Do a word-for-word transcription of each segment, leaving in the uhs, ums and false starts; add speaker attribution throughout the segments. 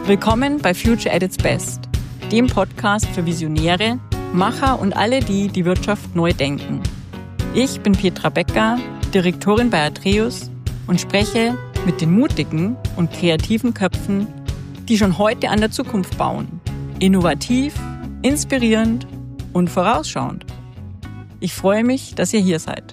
Speaker 1: Willkommen bei Future at its Best, dem Podcast für Visionäre, Macher und alle, die die Wirtschaft neu denken. Ich bin Petra Becker, Direktorin bei Atreus und spreche mit den mutigen und kreativen Köpfen, die schon heute an der Zukunft bauen. Innovativ, inspirierend und vorausschauend. Ich freue mich, dass ihr hier seid.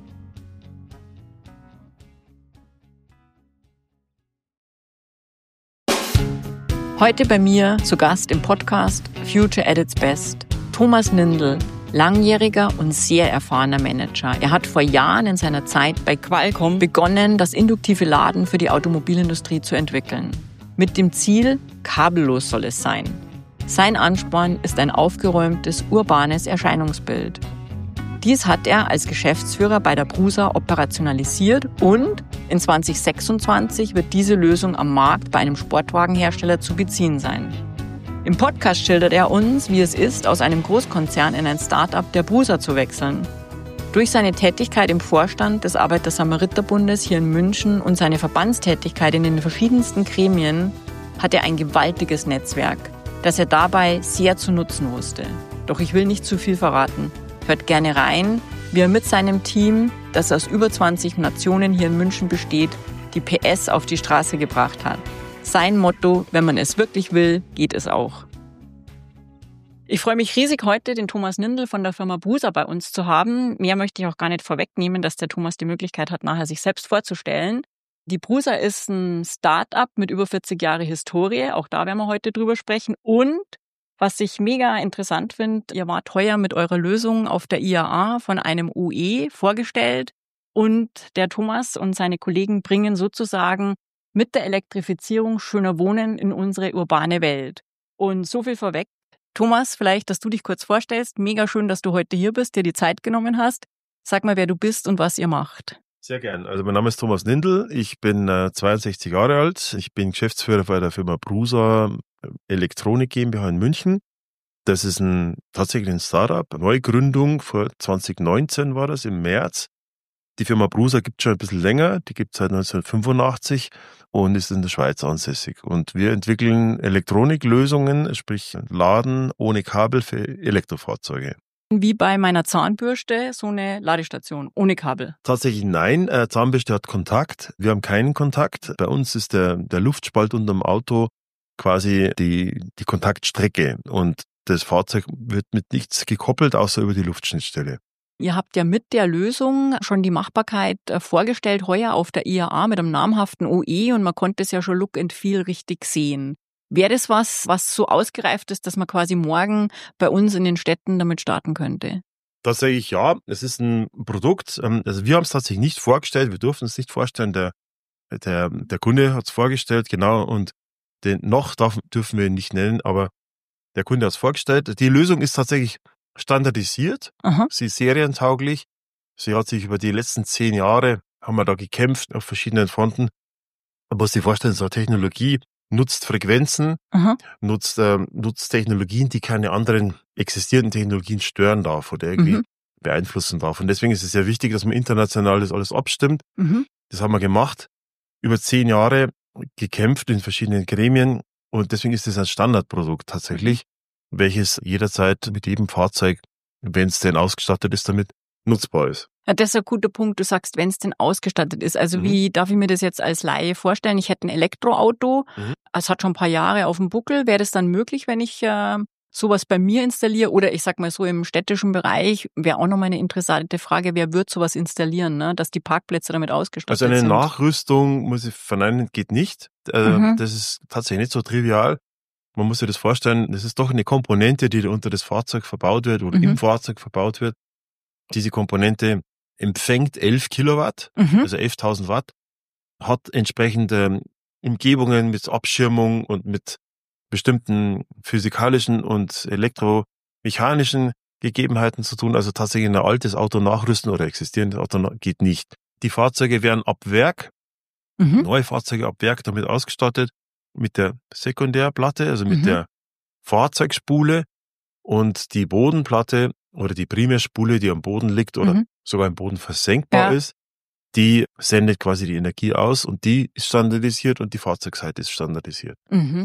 Speaker 1: Heute bei mir zu Gast im Podcast Future at its Best Thomas Nindl, langjähriger und sehr erfahrener Manager. Er hat vor Jahren in seiner Zeit bei Qualcomm begonnen, das induktive Laden für die Automobilindustrie zu entwickeln. Mit dem Ziel, kabellos soll es sein. Sein Ansporn ist ein aufgeräumtes, urbanes Erscheinungsbild. Dies hat er als Geschäftsführer bei der Prusa operationalisiert und in zwanzig sechsundzwanzig wird diese Lösung am Markt bei einem Sportwagenhersteller zu beziehen sein. Im Podcast schildert er uns, wie es ist, aus einem Großkonzern in ein Start-up der Prusa zu wechseln. Durch seine Tätigkeit im Vorstand des Arbeiter-Samariter-Bundes hier in München und seine Verbandstätigkeit in den verschiedensten Gremien hat er ein gewaltiges Netzwerk, das er dabei sehr zu nutzen wusste. Doch ich will nicht zu viel verraten. Hört gerne rein, wie er mit seinem Team, das aus über zwanzig Nationen hier in München besteht, die P S auf die Straße gebracht hat. Sein Motto, wenn man es wirklich will, geht es auch. Ich freue mich riesig, heute den Thomas Nindl von der Firma Prusa bei uns zu haben. Mehr möchte ich auch gar nicht vorwegnehmen, dass der Thomas die Möglichkeit hat, nachher sich selbst vorzustellen. Die Prusa ist ein Start-up mit über vierzig Jahre Historie, auch da werden wir heute drüber sprechen. Und was ich mega interessant finde, ihr wart heuer mit eurer Lösung auf der I A A von einem U E vorgestellt und der Thomas und seine Kollegen bringen sozusagen mit der Elektrifizierung schöner Wohnen in unsere urbane Welt. Und so viel vorweg. Thomas, vielleicht, dass du dich kurz vorstellst. Mega schön, dass du heute hier bist, dir die Zeit genommen hast. Sag mal, wer du bist und was ihr macht.
Speaker 2: Sehr gern. Also mein Name ist Thomas Nindl. Ich bin äh, zweiundsechzig Jahre alt. Ich bin Geschäftsführer bei der Firma Prusa Elektronik GmbH in München. Das ist ein tatsächlich ein Startup. Neugründung vor zwanzig neunzehn war das im März. Die Firma Prusa gibt es schon ein bisschen länger. Die gibt es seit neunzehnhundertfünfundachtzig und ist in der Schweiz ansässig. Und wir entwickeln Elektroniklösungen, sprich Laden ohne Kabel für Elektrofahrzeuge.
Speaker 1: Wie bei meiner Zahnbürste, so eine Ladestation ohne Kabel?
Speaker 2: Tatsächlich nein. Äh, Zahnbürste hat Kontakt. Wir haben keinen Kontakt. Bei uns ist der, der Luftspalt unterm Auto quasi die, die Kontaktstrecke. Und das Fahrzeug wird mit nichts gekoppelt, außer über die Luftschnittstelle.
Speaker 1: Ihr habt ja mit der Lösung schon die Machbarkeit vorgestellt, heuer auf der I A A mit einem namhaften O E und man konnte es ja schon Look and Feel richtig sehen. Wäre das was, was so ausgereift ist, dass man quasi morgen bei uns in den Städten damit starten könnte?
Speaker 2: Tatsächlich ja, es ist ein Produkt, also wir haben es tatsächlich nicht vorgestellt, wir durften es nicht vorstellen, der, der, der Kunde hat es vorgestellt, genau, und den noch darf, dürfen wir ihn nicht nennen, aber der Kunde hat es vorgestellt. Die Lösung ist tatsächlich standardisiert, Aha. Sie ist serientauglich, sie hat sich über die letzten zehn Jahre, haben wir da gekämpft auf verschiedenen Fronten, aber was Sie vorstellen, so eine Technologie nutzt Frequenzen, Aha. nutzt, äh, nutzt Technologien, die keine anderen existierenden Technologien stören darf oder irgendwie mhm. beeinflussen darf. Und deswegen ist es sehr wichtig, dass man international das alles abstimmt. Mhm. Das haben wir gemacht, über zehn Jahre gekämpft in verschiedenen Gremien und deswegen ist es ein Standardprodukt tatsächlich, welches jederzeit mit jedem Fahrzeug, wenn es denn ausgestattet ist, damit nutzbar ist.
Speaker 1: Ja, das ist ein guter Punkt. Du sagst, wenn es denn ausgestattet ist. Also mhm. wie darf ich mir das jetzt als Laie vorstellen? Ich hätte ein Elektroauto, mhm. es hat schon ein paar Jahre auf dem Buckel. Wäre das dann möglich, wenn ich äh, sowas bei mir installiere? Oder ich sag mal so im städtischen Bereich, wäre auch nochmal eine interessante Frage, wer wird sowas installieren, ne? Dass die Parkplätze damit ausgestattet sind?
Speaker 2: Also eine
Speaker 1: sind.
Speaker 2: Nachrüstung, muss ich verneinen, geht nicht. Äh, mhm. Das ist tatsächlich nicht so trivial. Man muss sich das vorstellen, das ist doch eine Komponente, die unter das Fahrzeug verbaut wird oder mhm. im Fahrzeug verbaut wird. Diese Komponente empfängt elf Kilowatt, mhm. also elftausend Watt, hat entsprechende Umgebungen mit Abschirmung und mit bestimmten physikalischen und elektromechanischen Gegebenheiten zu tun. Also tatsächlich ein altes Auto nachrüsten oder existierendes Auto geht nicht. Die Fahrzeuge werden ab Werk, mhm. neue Fahrzeuge ab Werk damit ausgestattet, mit der Sekundärplatte, also mit mhm. der Fahrzeugspule und die Bodenplatte oder die Primärspule, die am Boden liegt oder mhm. sogar im Boden versenkbar ja. ist, die sendet quasi die Energie aus und die ist standardisiert und die Fahrzeugseite ist standardisiert.
Speaker 1: Mhm.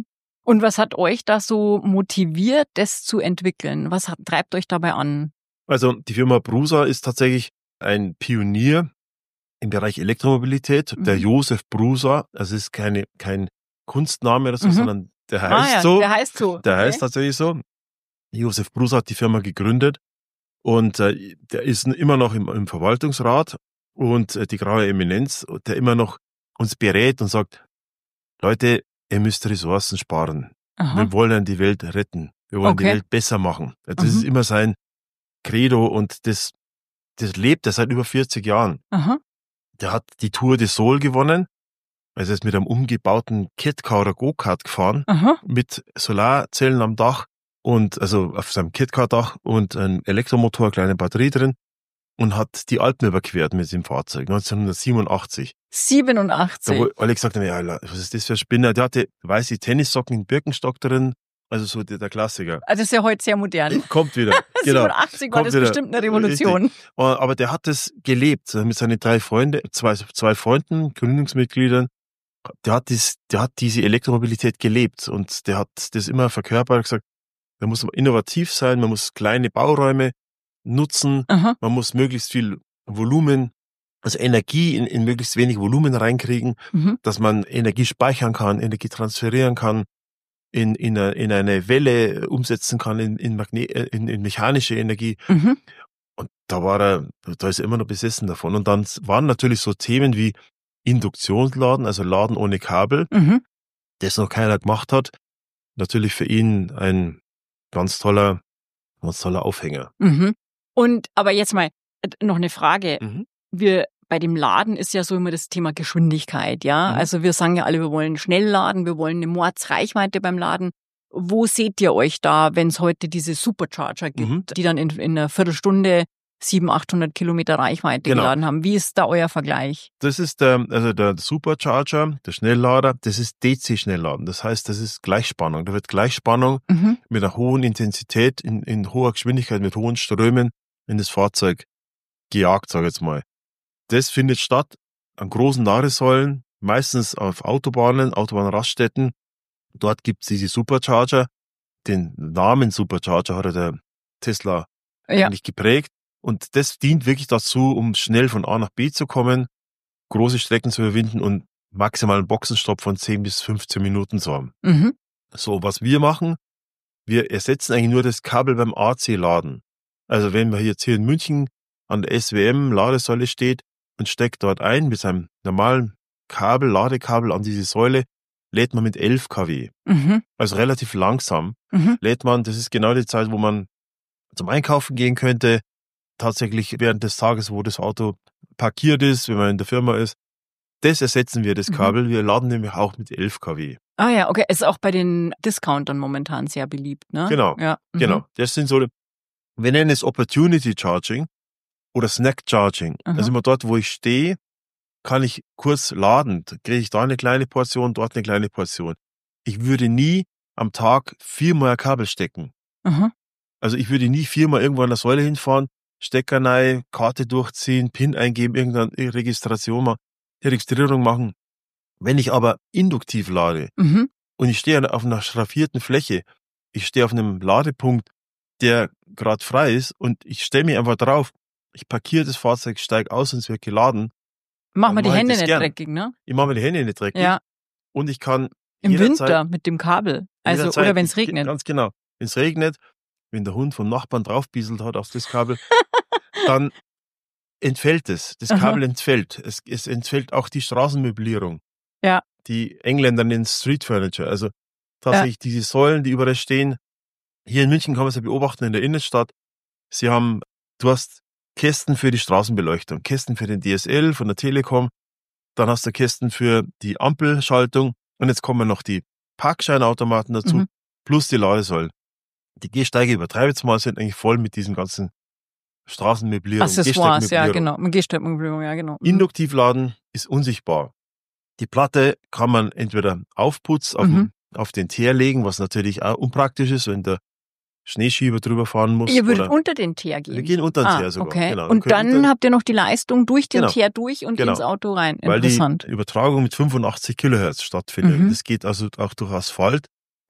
Speaker 1: Und was hat euch da so motiviert, das zu entwickeln? Was hat, treibt euch dabei an?
Speaker 2: Also die Firma Prusa ist tatsächlich ein Pionier im Bereich Elektromobilität. Mhm. Der Josef Prusa, also es ist keine, kein Kunstname oder so, mhm. sondern der heißt
Speaker 1: ah, ja,
Speaker 2: so.
Speaker 1: Der heißt so.
Speaker 2: Der
Speaker 1: okay.
Speaker 2: heißt tatsächlich so. Josef Prusa hat die Firma gegründet und äh, der ist immer noch im, im Verwaltungsrat und äh, die graue Eminenz, der immer noch uns berät und sagt, Leute, ihr müsst Ressourcen sparen. Aha. Wir wollen die Welt retten. Wir wollen okay. die Welt besser machen. Das mhm. ist immer sein Credo und das, das lebt er seit über vierzig Jahren. Aha. Der hat die Tour de Sol gewonnen. Also er ist mit einem umgebauten Catcar oder Go-Kart gefahren, Aha. mit Solarzellen am Dach und also auf seinem Catcar-Dach und ein Elektromotor, kleine Batterie drin und hat die Alpen überquert mit dem Fahrzeug, neunzehnhundertsiebenundachtzig.
Speaker 1: siebenundachtzig?
Speaker 2: Da wo alle gesagt haben, ja, was ist das für ein Spinner? Der hatte weiße Tennissocken in Birkenstock drin, also so der, der Klassiker.
Speaker 1: Also das ist ja heute sehr modern.
Speaker 2: Kommt wieder. Genau.
Speaker 1: siebenundachtzig war das wieder. Bestimmt eine Revolution.
Speaker 2: Richtig. Aber der hat das gelebt mit seinen drei Freunden, zwei, zwei Freunden, Gründungsmitgliedern. Der hat, dies, der hat diese Elektromobilität gelebt und der hat das immer verkörpert, gesagt, man muss innovativ sein, man muss kleine Bauräume nutzen, Aha. man muss möglichst viel Volumen, also Energie in, in möglichst wenig Volumen reinkriegen, mhm. dass man Energie speichern kann, Energie transferieren kann, in, in, eine, in eine Welle umsetzen kann, in, in, Magne- in, in mechanische Energie. Mhm. Und da war er, da ist er immer noch besessen davon. Und dann waren natürlich so Themen wie Induktionsladen, also Laden ohne Kabel, mhm. das noch keiner gemacht hat. Natürlich für ihn ein ganz toller, ganz toller Aufhänger.
Speaker 1: Mhm. Und, aber jetzt mal noch eine Frage. Mhm. Wir, bei dem Laden ist ja so immer das Thema Geschwindigkeit, ja. Mhm. Also wir sagen ja alle, wir wollen schnell laden, wir wollen eine Mordsreichweite beim Laden. Wo seht ihr euch da, wenn es heute diese Supercharger gibt, mhm. die dann in, in einer Viertelstunde siebenhundert, achthundert Kilometer Reichweite genau. geladen haben? Wie ist da euer Vergleich?
Speaker 2: Das ist der, also der Supercharger, der Schnelllader, das ist D C-Schnellladen. Das heißt, das ist Gleichspannung. Da wird Gleichspannung mhm. mit einer hohen Intensität, in, in hoher Geschwindigkeit, mit hohen Strömen in das Fahrzeug gejagt, sage ich jetzt mal. Das findet statt an großen Ladesäulen, meistens auf Autobahnen, Autobahnraststätten. Dort gibt es diese Supercharger. Den Namen Supercharger hat der Tesla ja. eigentlich geprägt. Und das dient wirklich dazu, um schnell von A nach B zu kommen, große Strecken zu überwinden und maximalen Boxenstopp von zehn bis fünfzehn Minuten zu haben. Mhm. So, was wir machen, wir ersetzen eigentlich nur das Kabel beim A C-Laden. Also wenn man jetzt hier in München an der S W M-Ladesäule steht und steckt dort ein mit seinem normalen Kabel, Ladekabel an diese Säule, lädt man mit elf Kilowatt. Mhm. Also relativ langsam mhm. lädt man. Das ist genau die Zeit, wo man zum Einkaufen gehen könnte, tatsächlich während des Tages, wo das Auto parkiert ist, wenn man in der Firma ist. Das ersetzen wir, das Kabel. Mhm. Wir laden nämlich auch mit elf Kilowatt.
Speaker 1: Ah ja, okay. Ist auch bei den Discountern momentan sehr beliebt, ne?
Speaker 2: Genau,
Speaker 1: ja. mhm.
Speaker 2: genau. Das sind so, wir nennen es Opportunity Charging oder Snack Charging. Mhm. Also immer dort, wo ich stehe, kann ich kurz laden. Da kriege ich da eine kleine Portion, dort eine kleine Portion. Ich würde nie am Tag viermal ein Kabel stecken. Mhm. Also ich würde nie viermal irgendwo an der Säule hinfahren, Stecker rein, Karte durchziehen, PIN eingeben, irgendeine Registration machen, Registrierung machen. Wenn ich aber induktiv lade mhm. und ich stehe auf einer schraffierten Fläche, ich stehe auf einem Ladepunkt, der gerade frei ist und ich stelle mich einfach drauf, ich parkiere das Fahrzeug, steige aus und es wird geladen.
Speaker 1: Mach mal die Hände nicht gern. dreckig, ne?
Speaker 2: Ich mache mir die Hände nicht dreckig.
Speaker 1: Ja.
Speaker 2: Und ich kann
Speaker 1: im Winter mit dem Kabel. Also, oder wenn es regnet.
Speaker 2: Ganz genau. Wenn es regnet, wenn der Hund vom Nachbarn draufbieselt hat auf das Kabel, dann entfällt es. Das Kabel Aha. entfällt. Es, es entfällt auch die Straßenmöblierung.
Speaker 1: Ja.
Speaker 2: Die Engländer nennen Street Furniture. Also tatsächlich ja. diese Säulen, die überall stehen. Hier in München kann man es ja beobachten in der Innenstadt. Sie haben, du hast Kästen für die Straßenbeleuchtung, Kästen für den D S L von der Telekom. Dann hast du Kästen für die Ampelschaltung. Und jetzt kommen noch die Parkscheinautomaten dazu, mhm. plus die Ladesäulen. Die Gehsteige, übertreibe jetzt mal, sind eigentlich voll mit diesen ganzen Straßenmöblierung.
Speaker 1: Accessoires, ja genau. Gehsteigmöblierung, ja genau. Mhm.
Speaker 2: Induktivladen ist unsichtbar. Die Platte kann man entweder aufputzen, auf, mhm. auf den Teer legen, was natürlich auch unpraktisch ist, wenn der Schneeschieber drüber fahren muss.
Speaker 1: Ihr würdet unter den Teer gehen?
Speaker 2: Wir gehen unter den
Speaker 1: ah,
Speaker 2: Teer sogar.
Speaker 1: Okay.
Speaker 2: Genau.
Speaker 1: Und dann
Speaker 2: unter...
Speaker 1: habt ihr noch die Leistung durch den
Speaker 2: genau.
Speaker 1: Teer durch und
Speaker 2: genau.
Speaker 1: ins Auto rein.
Speaker 2: Weil
Speaker 1: Interessant.
Speaker 2: die Übertragung mit fünfundachtzig Kilohertz stattfindet. Mhm. Das geht also auch durch Asphalt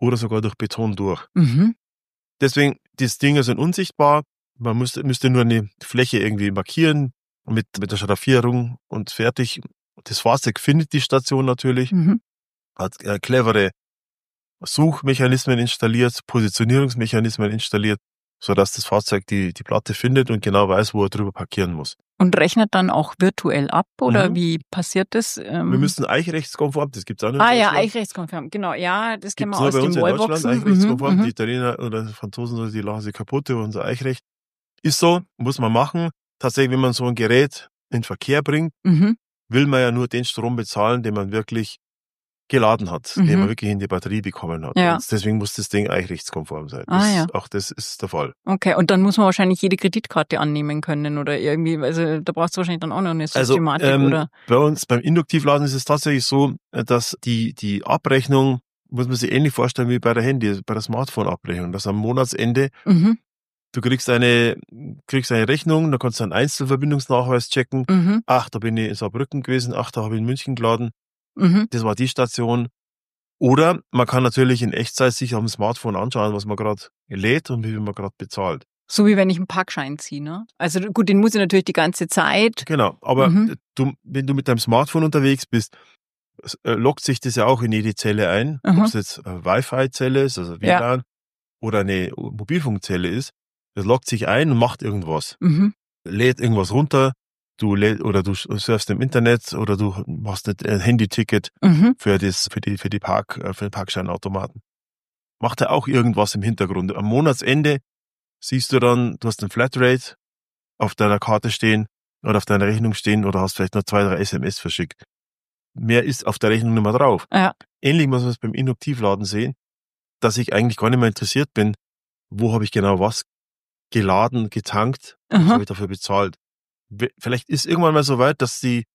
Speaker 2: oder sogar durch Beton durch.
Speaker 1: Mhm.
Speaker 2: Deswegen, die Dinger sind unsichtbar. Man müsste, müsste nur eine Fläche irgendwie markieren mit, mit der Schraffierung und fertig. Das Fahrzeug findet die Station natürlich,
Speaker 1: Mhm.
Speaker 2: hat äh, clevere Suchmechanismen installiert, Positionierungsmechanismen installiert, sodass das Fahrzeug die, die Platte findet und genau weiß, wo er drüber parkieren muss.
Speaker 1: Und rechnet dann auch virtuell ab oder
Speaker 2: Mhm.
Speaker 1: wie passiert das? Ähm,
Speaker 2: Wir müssen eichrechtskonform, das gibt's auch nur in
Speaker 1: ah ja,
Speaker 2: Deutschland.
Speaker 1: eichrechtskonform, genau. Ja, das kennen
Speaker 2: Gibt's
Speaker 1: wir
Speaker 2: nur
Speaker 1: aus
Speaker 2: bei
Speaker 1: den
Speaker 2: uns in Deutschland,
Speaker 1: Wallboxen.
Speaker 2: eichrechtskonform.
Speaker 1: Mhm.
Speaker 2: Die Italiener oder Franzosen, die lachen sich kaputt über unser Eichrecht. Ist so, muss man machen. Tatsächlich, wenn man so ein Gerät in Verkehr bringt,
Speaker 1: Mhm.
Speaker 2: will man ja nur den Strom bezahlen, den man wirklich geladen hat,
Speaker 1: Mhm.
Speaker 2: den man wirklich in die Batterie bekommen hat.
Speaker 1: Ja.
Speaker 2: Und deswegen muss das Ding eichrechtskonform sein.
Speaker 1: Ah,
Speaker 2: Das,
Speaker 1: ja.
Speaker 2: Auch das ist der Fall.
Speaker 1: Okay, und dann muss man wahrscheinlich jede Kreditkarte annehmen können oder irgendwie, also da brauchst du wahrscheinlich dann auch noch eine Systematik,
Speaker 2: also, ähm,
Speaker 1: oder?
Speaker 2: Bei uns beim Induktivladen ist es tatsächlich so, dass die, die Abrechnung, muss man sich ähnlich vorstellen wie bei der Handy, bei der Smartphone-Abrechnung, dass am Monatsende
Speaker 1: Mhm.
Speaker 2: du kriegst eine, kriegst eine Rechnung, da kannst du einen Einzelverbindungsnachweis checken.
Speaker 1: Mhm.
Speaker 2: Ach, da bin ich in Saarbrücken gewesen, ach, da habe ich in München geladen.
Speaker 1: Mhm.
Speaker 2: Das war die Station. Oder man kann natürlich in Echtzeit sich auf dem Smartphone anschauen, was man gerade lädt und wie viel man gerade bezahlt.
Speaker 1: So wie wenn ich einen Parkschein ziehe, ne? Also gut, den muss ich natürlich die ganze Zeit.
Speaker 2: Genau, aber
Speaker 1: Mhm.
Speaker 2: du, wenn du mit deinem Smartphone unterwegs bist, es, äh, loggt sich das ja auch in jede Zelle ein.
Speaker 1: Aha.
Speaker 2: Ob es jetzt eine Wi-Fi-Zelle ist, also W L A N, oder eine Mobilfunkzelle ist. Das loggt sich ein und macht irgendwas.
Speaker 1: Mhm.
Speaker 2: Lädt irgendwas runter, du lädt, oder du surfst im Internet oder du machst ein Handyticket
Speaker 1: Mhm.
Speaker 2: für das, für die, für die Park, für den Parkscheinautomaten. Macht er auch irgendwas im Hintergrund. Am Monatsende siehst du dann, du hast ein Flatrate auf deiner Karte stehen oder auf deiner Rechnung stehen oder hast vielleicht noch zwei, drei S M S verschickt. Mehr ist auf der Rechnung nicht mehr drauf.
Speaker 1: Ja.
Speaker 2: Ähnlich muss man es beim Induktivladen sehen, dass ich eigentlich gar nicht mehr interessiert bin, wo habe ich genau was geladen, getankt, was
Speaker 1: Aha.
Speaker 2: habe ich dafür bezahlt. Vielleicht ist irgendwann mal so weit, dass die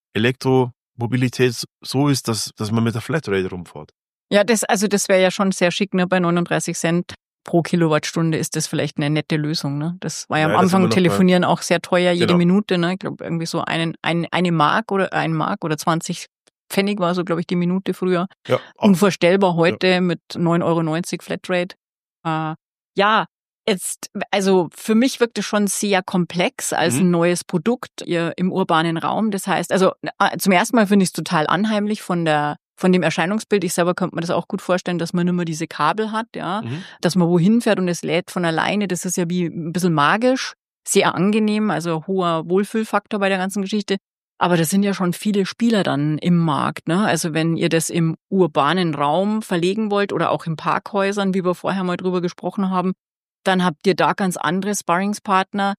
Speaker 2: Elektromobilität so ist, dass, dass man mit der Flatrate rumfährt.
Speaker 1: Ja, das, also das wäre ja schon sehr schick, ne? Bei neununddreißig Cent pro Kilowattstunde ist das vielleicht eine nette Lösung, ne? Das war ja am
Speaker 2: Leider sind wir
Speaker 1: Anfang
Speaker 2: noch
Speaker 1: Telefonieren auch sehr teuer, jede
Speaker 2: Genau.
Speaker 1: Minute, ne? Ich glaube irgendwie so einen, ein, eine Mark oder ein Mark oder zwanzig Pfennig war so, glaube ich, die Minute früher.
Speaker 2: Ja,
Speaker 1: Unvorstellbar heute mit neun Euro neunzig Flatrate. Äh, ja, jetzt, also für mich wirkt es schon sehr komplex als
Speaker 2: Mhm.
Speaker 1: ein neues Produkt ihr, im urbanen Raum. Das heißt, also äh, zum ersten Mal finde ich es total anheimlich von der von dem Erscheinungsbild. Ich selber könnte mir das auch gut vorstellen, dass man nur mehr diese Kabel hat, ja,
Speaker 2: Mhm.
Speaker 1: dass man wohin fährt und es lädt von alleine. Das ist ja wie ein bisschen magisch, sehr angenehm, also hoher Wohlfühlfaktor bei der ganzen Geschichte. Aber das sind ja schon viele Spieler dann im Markt, ne? Also wenn ihr das im urbanen Raum verlegen wollt oder auch in Parkhäusern, wie wir vorher mal drüber gesprochen haben, dann habt ihr da ganz andere Sparringspartner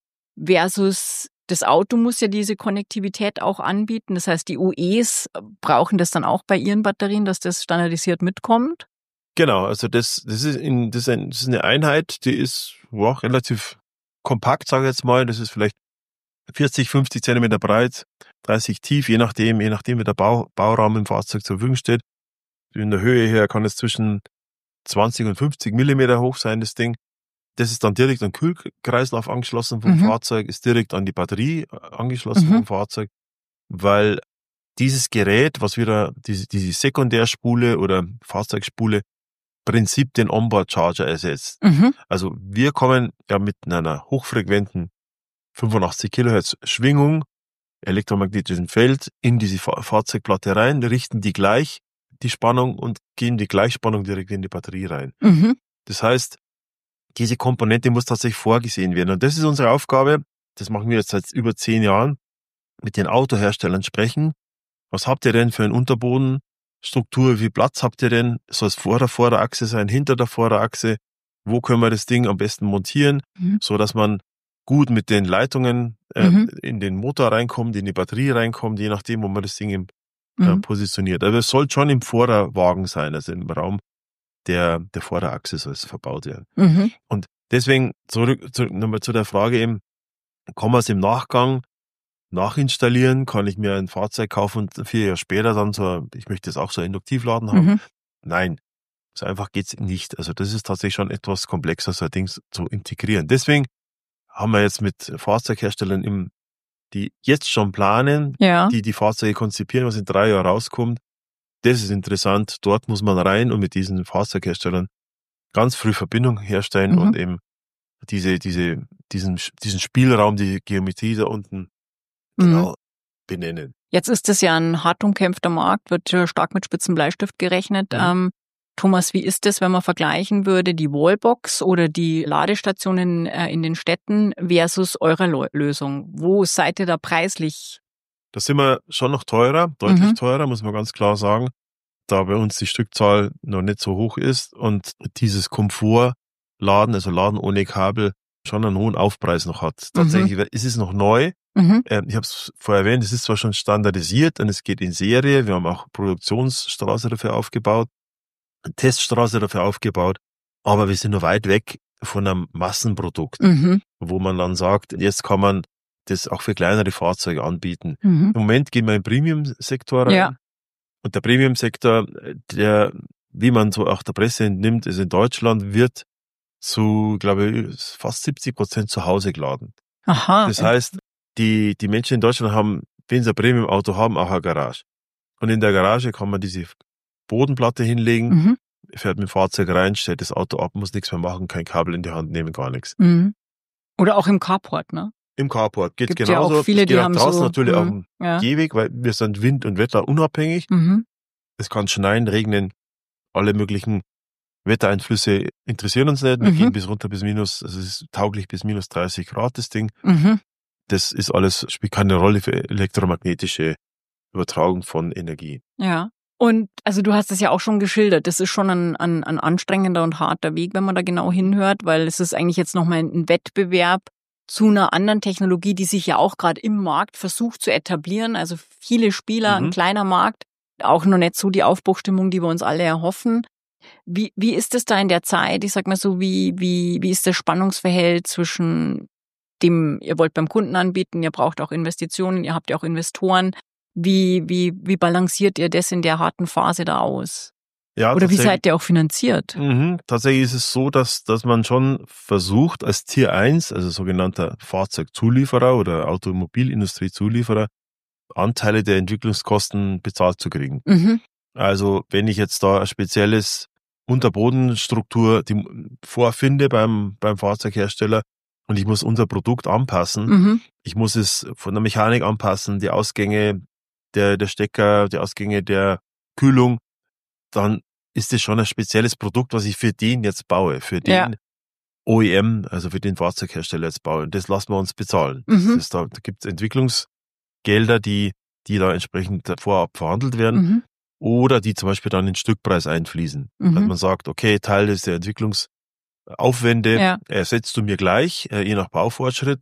Speaker 1: versus das Auto muss ja diese Konnektivität auch anbieten. Das heißt, die U Es brauchen das dann auch bei ihren Batterien, dass das standardisiert mitkommt.
Speaker 2: Genau, also das, das, ist in, das, ist ein, das ist eine Einheit, die ist wow, relativ kompakt, sage ich jetzt mal. Das ist vielleicht vierzig, fünfzig Zentimeter breit, dreißig tief, je nachdem, je nachdem, wie der Bau, Bauraum im Fahrzeug zur Verfügung steht. In der Höhe her kann es zwischen zwanzig und fünfzig Millimeter hoch sein, das Ding. Das ist dann direkt an den Kühlkreislauf angeschlossen vom
Speaker 1: Mhm.
Speaker 2: Fahrzeug, ist direkt an die Batterie angeschlossen
Speaker 1: Mhm.
Speaker 2: vom Fahrzeug, weil dieses Gerät, was wieder, diese, diese Sekundärspule oder Fahrzeugspule, Prinzip den Onboard-Charger ersetzt.
Speaker 1: Mhm.
Speaker 2: Also wir kommen ja mit einer hochfrequenten fünfundachtzig Kilohertz Schwingung, elektromagnetischen Feld in diese Fahr- Fahrzeugplatte rein, richten die gleich, die Spannung, und gehen die Gleichspannung direkt in die Batterie rein.
Speaker 1: Mhm.
Speaker 2: Das heißt, diese Komponente muss tatsächlich vorgesehen werden. Und das ist unsere Aufgabe. Das machen wir jetzt seit über zehn Jahren. Mit den Autoherstellern sprechen. Was habt ihr denn für einen Unterboden? Struktur, wie viel Platz habt ihr denn? Soll es vor der Vorderachse sein, hinter der Vorderachse? Wo können wir das Ding am besten montieren,
Speaker 1: Mhm.
Speaker 2: so dass man gut mit den Leitungen äh,
Speaker 1: Mhm.
Speaker 2: in den Motor reinkommt, in die Batterie reinkommt, je nachdem, wo man das Ding im, äh,
Speaker 1: Mhm.
Speaker 2: positioniert. Aber es soll schon im Vorderwagen sein, also im Raum der, der Vorderachse soll es verbaut werden.
Speaker 1: Mhm.
Speaker 2: Und deswegen zurück, zurück nochmal zu der Frage eben, kann man es im Nachgang nachinstallieren? Kann ich mir ein Fahrzeug kaufen und vier Jahre später dann so, ich möchte jetzt auch so einen Induktivladen haben?
Speaker 1: Mhm.
Speaker 2: Nein, so einfach geht's nicht. Also das ist tatsächlich schon etwas komplexer, so ein Ding zu integrieren. Deswegen haben wir jetzt mit Fahrzeugherstellern, im, die jetzt schon planen,
Speaker 1: Ja.
Speaker 2: die die Fahrzeuge konzipieren, was in drei Jahren rauskommt, das ist interessant, dort muss man rein und mit diesen Fahrzeugherstellern ganz früh Verbindung herstellen
Speaker 1: Mhm.
Speaker 2: und eben diese, diese, diesen, diesen Spielraum, die Geometrie da unten genau
Speaker 1: Mhm.
Speaker 2: benennen.
Speaker 1: Jetzt ist es ja ein hart umkämpfter Markt, wird ja stark mit Spitzenbleistift gerechnet.
Speaker 2: Mhm.
Speaker 1: Ähm, Thomas, wie ist es, wenn man vergleichen würde, die Wallbox oder die Ladestationen äh, in den Städten versus eure Lo- Lösung? Wo seid ihr da preislich?
Speaker 2: Da sind wir schon noch teurer, deutlich
Speaker 1: Mhm.
Speaker 2: teurer, muss man ganz klar sagen, da bei uns die Stückzahl noch nicht so hoch ist und dieses Komfortladen, also Laden ohne Kabel, schon einen hohen Aufpreis noch hat. Tatsächlich ist es noch neu.
Speaker 1: Mhm.
Speaker 2: Ähm, ich habe es vorher erwähnt, es ist zwar schon standardisiert und es geht in Serie. Wir haben auch Produktionsstraße dafür aufgebaut, Teststraße dafür aufgebaut, aber wir sind noch weit weg von einem Massenprodukt,
Speaker 1: Mhm.
Speaker 2: wo man dann sagt, jetzt kann man das auch für kleinere Fahrzeuge anbieten.
Speaker 1: Mhm.
Speaker 2: Im Moment gehen wir im Premium-Sektor rein.
Speaker 1: Ja.
Speaker 2: Und der Premium-Sektor, der, wie man so auch der Presse entnimmt, ist in Deutschland, wird zu, glaube ich, fast siebzig Prozent zu Hause geladen.
Speaker 1: Aha.
Speaker 2: Das heißt, die, die Menschen in Deutschland haben, wenn sie ein Premium-Auto haben, auch eine Garage. Und in der Garage kann man diese Bodenplatte hinlegen,
Speaker 1: Mhm.
Speaker 2: fährt mit dem Fahrzeug rein, stellt das Auto ab, muss nichts mehr machen, kein Kabel in die Hand nehmen, gar nichts.
Speaker 1: Mhm. Oder auch im Carport, ne?
Speaker 2: Im Carport geht's
Speaker 1: Gibt ja auch
Speaker 2: genauso.
Speaker 1: viele,
Speaker 2: Es geht
Speaker 1: die
Speaker 2: auch
Speaker 1: haben
Speaker 2: draußen
Speaker 1: so,
Speaker 2: natürlich auf
Speaker 1: mhm.
Speaker 2: dem
Speaker 1: Ja.
Speaker 2: Gehweg, weil wir sind wind- und wetterunabhängig.
Speaker 1: Mhm.
Speaker 2: Es kann schneien, regnen, alle möglichen Wettereinflüsse interessieren uns nicht. Wir
Speaker 1: Mhm.
Speaker 2: gehen bis runter bis minus, also es ist tauglich bis minus dreißig Grad, das Ding.
Speaker 1: Mhm.
Speaker 2: Das ist alles, spielt keine Rolle für elektromagnetische Übertragung von Energie.
Speaker 1: Ja. Und also du hast es ja auch schon geschildert, das ist schon ein, ein, ein anstrengender und harter Weg, wenn man da genau hinhört, weil es ist eigentlich jetzt nochmal ein Wettbewerb zu einer anderen Technologie, die sich ja auch gerade im Markt versucht zu etablieren. Also viele Spieler,
Speaker 2: Mhm.
Speaker 1: ein kleiner Markt, auch noch nicht so die Aufbruchstimmung, die wir uns alle erhoffen. Wie, wie ist es da in der Zeit? Ich sag mal so, wie, wie, wie ist das Spannungsverhältnis zwischen dem, ihr wollt beim Kunden anbieten, ihr braucht auch Investitionen, ihr habt ja auch Investoren. Wie, wie, wie balanciert ihr das in der harten Phase da aus?
Speaker 2: Ja,
Speaker 1: Oder wie
Speaker 2: tatsächlich-
Speaker 1: seid ihr auch finanziert?
Speaker 2: Mhm. Tatsächlich ist es so, dass, dass man schon versucht, als Tier eins, also sogenannter Fahrzeugzulieferer oder Automobilindustriezulieferer, Anteile der Entwicklungskosten bezahlt zu kriegen.
Speaker 1: Mhm.
Speaker 2: Also wenn ich jetzt da ein spezielles Unterbodenstruktur die vorfinde beim, beim Fahrzeughersteller und ich muss unser Produkt anpassen,
Speaker 1: Mhm.
Speaker 2: ich muss es von der Mechanik anpassen, die Ausgänge der, der Stecker, die Ausgänge der Kühlung, dann ist es schon ein spezielles Produkt, was ich für den jetzt baue, für den
Speaker 1: Ja.
Speaker 2: O E M, also für den Fahrzeughersteller jetzt baue. Und das lassen wir uns bezahlen.
Speaker 1: Mhm.
Speaker 2: Das ist da da gibt es Entwicklungsgelder, die, die da entsprechend vorab verhandelt werden
Speaker 1: Mhm.
Speaker 2: oder die zum Beispiel dann in Stückpreis einfließen.
Speaker 1: Mhm.
Speaker 2: Dass man sagt, okay, Teil des der Entwicklungsaufwände
Speaker 1: Ja.
Speaker 2: ersetzt du mir gleich, äh, je nach Baufortschritt.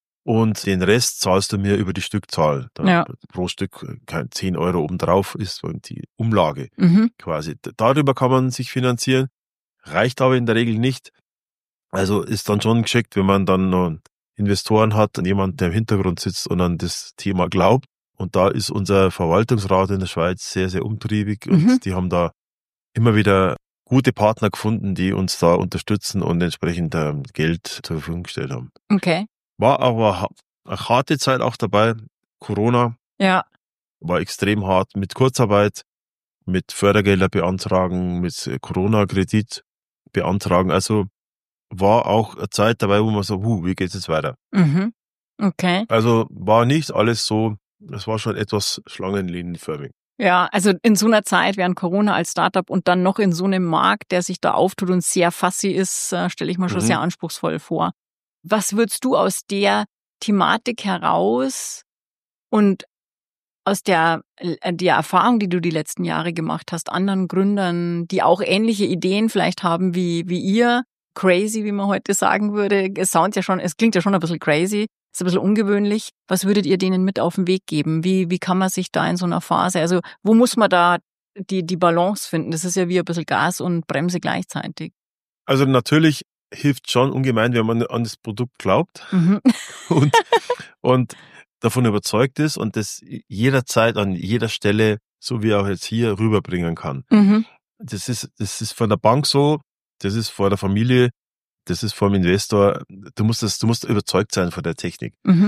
Speaker 2: Und den Rest zahlst du mir über die Stückzahl. Da
Speaker 1: Ja.
Speaker 2: Pro Stück äh, kein zehn Euro obendrauf ist so die Umlage
Speaker 1: Mhm.
Speaker 2: quasi. D- Darüber kann man sich finanzieren, reicht aber in der Regel nicht. Also ist dann schon geschickt, wenn man dann noch Investoren hat und jemand, der im Hintergrund sitzt und an das Thema glaubt. Und da ist unser Verwaltungsrat in der Schweiz sehr, sehr umtriebig und
Speaker 1: Mhm.
Speaker 2: die haben da immer wieder gute Partner gefunden, die uns da unterstützen und entsprechend ähm, Geld zur Verfügung gestellt haben.
Speaker 1: Okay.
Speaker 2: War aber ha- eine harte Zeit auch dabei. Corona
Speaker 1: Ja.
Speaker 2: war extrem hart mit Kurzarbeit, mit Fördergelder beantragen, mit äh, Corona-Kredit beantragen. Also war auch eine Zeit dabei, wo man so, huh, wie geht's jetzt weiter?
Speaker 1: Mhm. Okay.
Speaker 2: Also war nicht alles so, es war schon etwas schlangenlinienförmig.
Speaker 1: Ja, also in so einer Zeit während Corona als Startup und dann noch in so einem Markt, der sich da auftut und sehr fussy ist, äh, stelle ich mir schon
Speaker 2: Mhm.
Speaker 1: sehr anspruchsvoll vor. Was würdest du aus der Thematik heraus und aus der, äh, der Erfahrung, die du die letzten Jahre gemacht hast, anderen Gründern, die auch ähnliche Ideen vielleicht haben wie, wie ihr, crazy, wie man heute sagen würde, es sounds ja schon, es klingt ja schon ein bisschen crazy, ist ein bisschen ungewöhnlich. Was würdet ihr denen mit auf den Weg geben? Wie, wie kann man sich da in so einer Phase, also wo muss man da die, die Balance finden? Das ist ja wie ein bisschen Gas und Bremse gleichzeitig.
Speaker 2: Also natürlich hilft schon ungemein, wenn man an das Produkt glaubt
Speaker 1: Mhm.
Speaker 2: und, und davon überzeugt ist und das jederzeit an jeder Stelle, so wie auch jetzt hier, rüberbringen kann.
Speaker 1: Mhm.
Speaker 2: Das ist, das ist von der Bank so, das ist vor der Familie, das ist vom Investor. Du musst das, du musst überzeugt sein von der Technik.
Speaker 1: Mhm.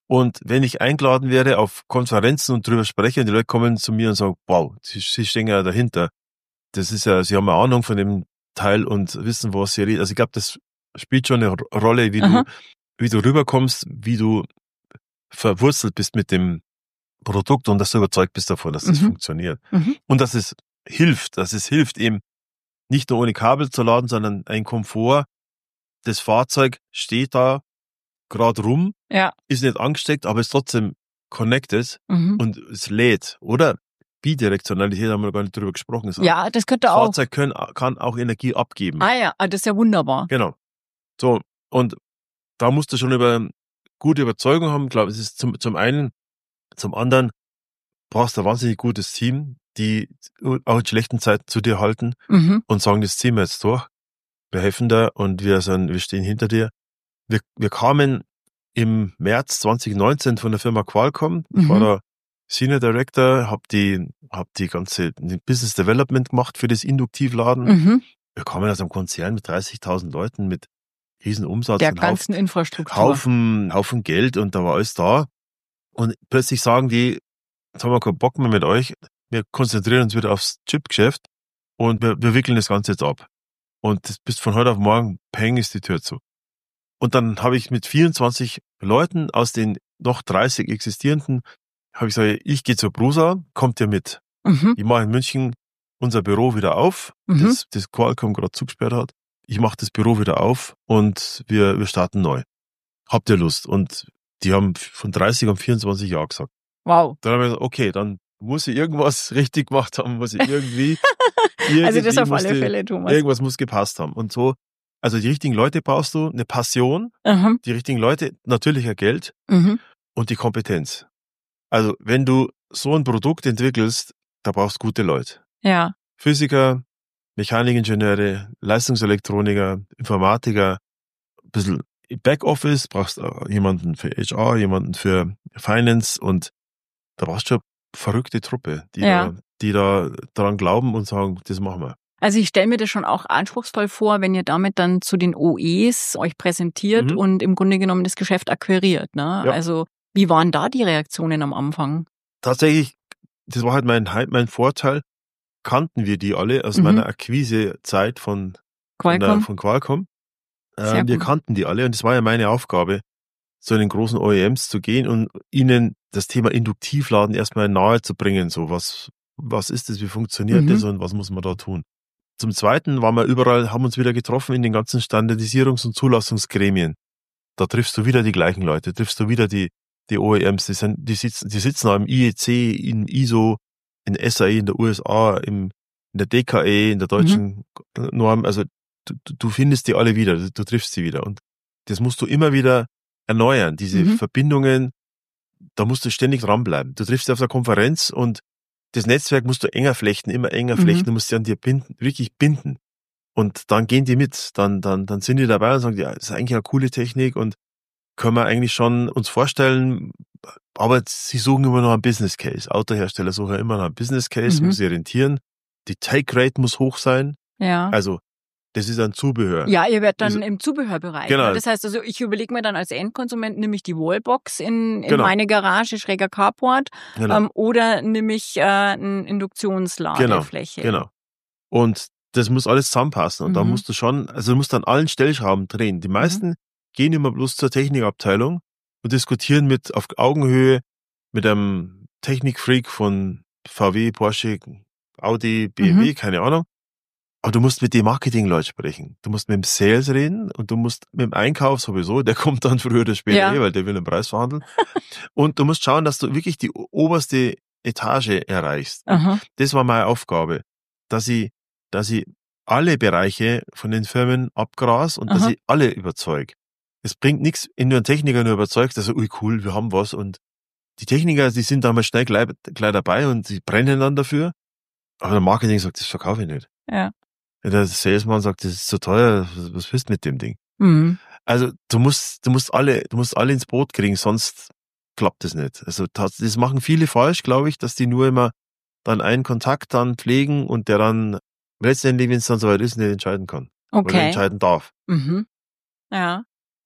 Speaker 2: Und wenn ich eingeladen wäre auf Konferenzen und drüber spreche und die Leute kommen zu mir und sagen, wow, sie, sie stehen ja dahinter. Das ist ja, sie haben eine Ahnung von dem Teil und wissen, was sie reden. Also ich glaube, das spielt schon eine Rolle, wie
Speaker 1: Aha.
Speaker 2: du, wie du rüberkommst, wie du verwurzelt bist mit dem Produkt und dass du überzeugt bist davon, dass das
Speaker 1: Mhm.
Speaker 2: funktioniert.
Speaker 1: Mhm.
Speaker 2: Und dass es hilft, dass es hilft eben nicht nur ohne Kabel zu laden, sondern ein Komfort. Das Fahrzeug steht da gerade rum,
Speaker 1: Ja.
Speaker 2: ist nicht angesteckt, aber ist trotzdem connected
Speaker 1: Mhm.
Speaker 2: und es lädt. Oder Bidirektionalität haben wir gar nicht drüber gesprochen. Das
Speaker 1: Ja, das könnte
Speaker 2: das
Speaker 1: auch.
Speaker 2: Fahrzeug können, kann auch Energie abgeben.
Speaker 1: Ah ja, ah, das ist ja wunderbar.
Speaker 2: Genau. So, und da musst du schon über gute Überzeugung haben. Ich glaube, es ist zum, zum einen, zum anderen brauchst du ein wahnsinnig gutes Team, die auch in schlechten Zeiten zu dir halten
Speaker 1: Mhm.
Speaker 2: und sagen, das ziehen wir jetzt durch. Wir helfen dir und wir sind, wir stehen hinter dir. Wir, wir kamen im März zwanzig neunzehn von der Firma Qualcomm. Ich
Speaker 1: Mhm.
Speaker 2: war da Senior Director, hab die, hab die ganze Business Development gemacht für das Induktivladen.
Speaker 1: Mhm.
Speaker 2: Wir kamen aus einem Konzern mit dreißigtausend Leuten, mit riesen Umsatz
Speaker 1: Der
Speaker 2: und
Speaker 1: ganzen
Speaker 2: Haufen,
Speaker 1: Infrastruktur.
Speaker 2: Haufen, Haufen Geld und da war alles da. Und plötzlich sagen die, jetzt haben wir keinen Bock mehr mit euch. Wir konzentrieren uns wieder aufs Chipgeschäft und wir, wir wickeln das Ganze jetzt ab. Und das bis von heute auf morgen, peng, ist die Tür zu. Und dann habe ich mit vierundzwanzig Leuten aus den noch dreißig existierenden, habe ich gesagt, ich gehe zur Prusa, kommt ihr mit.
Speaker 1: Mhm.
Speaker 2: Ich mache in München unser Büro wieder auf,
Speaker 1: Mhm.
Speaker 2: das, das Qualcomm gerade zugesperrt hat. Ich mache das Büro wieder auf und wir, wir starten neu. Habt ihr Lust? Und die haben von dreißig und vierundzwanzig Ja gesagt.
Speaker 1: Wow.
Speaker 2: Dann haben wir gesagt, okay, dann muss ich irgendwas richtig gemacht haben, muss ich irgendwie, irgendwie
Speaker 1: Also das auf alle
Speaker 2: musste,
Speaker 1: Fälle, Thomas.
Speaker 2: irgendwas muss gepasst haben. Und so, also die richtigen Leute brauchst du, eine Passion,
Speaker 1: Mhm.
Speaker 2: die richtigen Leute, natürlich ein Geld
Speaker 1: Mhm.
Speaker 2: und die Kompetenz. Also wenn du so ein Produkt entwickelst, da brauchst du gute Leute.
Speaker 1: Ja.
Speaker 2: Physiker, Mechanikingenieure, Leistungselektroniker, Informatiker, ein bisschen Backoffice, brauchst du jemanden für H R, jemanden für Finance und da brauchst du schon eine verrückte Truppe, die,
Speaker 1: Ja.
Speaker 2: da, die da daran glauben und sagen, das machen wir.
Speaker 1: Also ich stelle mir das schon auch anspruchsvoll vor, wenn ihr damit dann zu den O Es euch präsentiert
Speaker 2: Mhm.
Speaker 1: und im Grunde genommen das Geschäft akquiriert. Ne?
Speaker 2: Ja.
Speaker 1: Also wie waren da die Reaktionen am Anfang?
Speaker 2: Tatsächlich, das war halt mein, mein Vorteil, kannten wir die alle aus
Speaker 1: Mhm.
Speaker 2: meiner Akquisezeit von, von, der,
Speaker 1: Qualcomm?
Speaker 2: von Qualcomm.
Speaker 1: Sehr
Speaker 2: Ähm, wir
Speaker 1: gut.
Speaker 2: kannten die alle und es war ja meine Aufgabe, zu den großen O E Ms zu gehen und ihnen das Thema Induktivladen erstmal nahe zu bringen. So, was, was ist das, wie funktioniert
Speaker 1: Mhm.
Speaker 2: das und was muss man da tun? Zum Zweiten waren wir überall, haben uns wieder getroffen in den ganzen Standardisierungs- und Zulassungsgremien. Da triffst du wieder die gleichen Leute, triffst du wieder die, die O E Ms, die, sind, die, sitzen, die sitzen auch im I E C, in I S O, in S A E, in der U S A, im, in der D K E, in der deutschen
Speaker 1: Mhm.
Speaker 2: Norm. Also du, du findest die alle wieder, du, du triffst sie wieder. Und das musst du immer wieder erneuern, diese
Speaker 1: Mhm.
Speaker 2: Verbindungen, da musst du ständig dranbleiben. Du triffst dich auf der Konferenz und das Netzwerk musst du enger flechten, immer enger
Speaker 1: Mhm.
Speaker 2: flechten, du musst sie an dir binden, wirklich binden. Und dann gehen die mit, dann, dann, dann sind die dabei und sagen, ja, das ist eigentlich eine coole Technik und können wir eigentlich schon uns vorstellen, aber sie suchen immer noch einen Business Case. Autohersteller suchen immer noch einen Business Case,
Speaker 1: Mhm.
Speaker 2: muss sich orientieren. Die Take Rate muss hoch sein.
Speaker 1: Ja.
Speaker 2: Also, das ist ein Zubehör.
Speaker 1: Ja, ihr werdet dann
Speaker 2: Also,
Speaker 1: im Zubehörbereich.
Speaker 2: genau.
Speaker 1: Ne? Das heißt also, ich überlege mir dann als Endkonsument, nehme ich die Wallbox in, in
Speaker 2: Genau.
Speaker 1: meine Garage, schräger Carport,
Speaker 2: Genau.
Speaker 1: ähm, oder nehme ich äh, eine
Speaker 2: Genau,
Speaker 1: Induktionsladefläche.
Speaker 2: genau. Und das muss alles zusammenpassen. Und da
Speaker 1: Mhm.
Speaker 2: musst du schon, also du musst an allen Stellschrauben drehen. Die
Speaker 1: Mhm.
Speaker 2: meisten gehen immer bloß zur Technikabteilung und diskutieren mit auf Augenhöhe mit einem Technikfreak von V W, Porsche, Audi, B M W,
Speaker 1: Mhm.
Speaker 2: keine Ahnung. Aber du musst mit den Marketingleuten sprechen. Du musst mit dem Sales reden und du musst mit dem Einkauf sowieso, der kommt dann früher oder später
Speaker 1: Ja.
Speaker 2: eh, weil der will den Preis verhandeln. Und du musst schauen, dass du wirklich die oberste Etage erreichst. Und
Speaker 1: Aha.
Speaker 2: das war meine Aufgabe, dass ich, dass ich alle Bereiche von den Firmen abgras und dass
Speaker 1: Aha.
Speaker 2: ich alle überzeug. Es bringt nichts, wenn du einen Techniker nur überzeugst, dass er, ui cool, wir haben was. Und die Techniker, die sind damals schnell gleich, gleich dabei und sie brennen dann dafür. Aber der Marketing sagt, das verkaufe ich nicht.
Speaker 1: Ja.
Speaker 2: Der Salesman sagt, das ist zu teuer, was willst du mit dem Ding?
Speaker 1: Mhm.
Speaker 2: Also du musst, du musst alle, du musst alle ins Boot kriegen, sonst klappt das nicht. Also das, das machen viele falsch, glaube ich, dass die nur immer dann einen Kontakt dann pflegen und der dann letztendlich, wenn es dann soweit ist, nicht entscheiden kann. Oder
Speaker 1: Okay.
Speaker 2: entscheiden darf.
Speaker 1: Mhm. Ja.